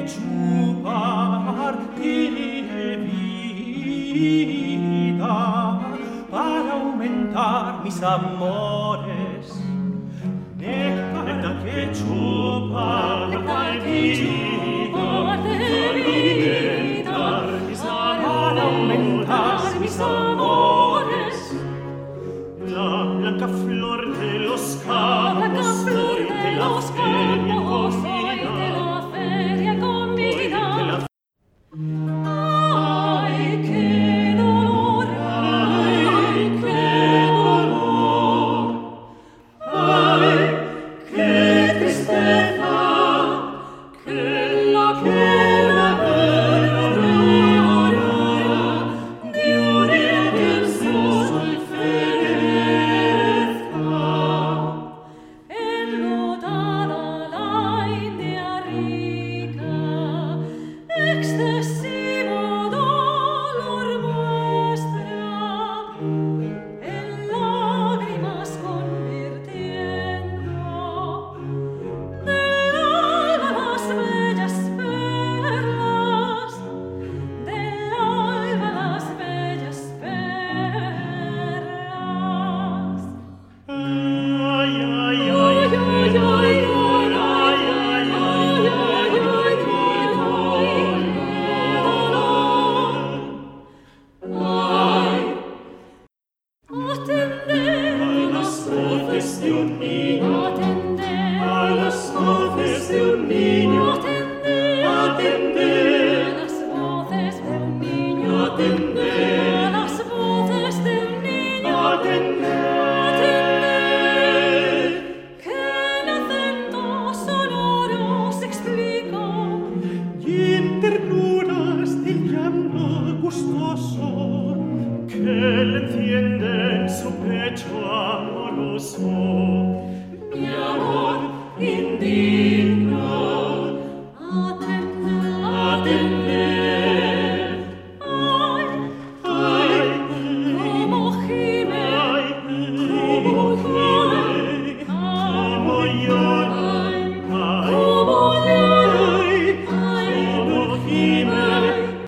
chupar tiene vida para aumentar mis amores. Néctar que chupa de vida para aumentar mis amores. La blanca flor de los campos, flor de los campos, hoy de la feria convida. Ay, qué dolor, ay, qué dolor, ay, qué tristeza, que la cuna de oriente sol ferezca. Enlutada la India rica, excesivo dolor muestra, en lágrimas convirtiendo del alba las bellas perlas, del alba las bellas perlas. Ay, ay, ay, ay, ay, ay, atender a las voces de un niño, atender a las voces de un niño, atender a las voces de un niño, atender a las voces de un niño, atender que el acento sonoro se explica y en ternuras del llanto gustoso que le enciende en su pecho amoroso. Mi amor indigno, atender, ay, ay, como gime, como llora.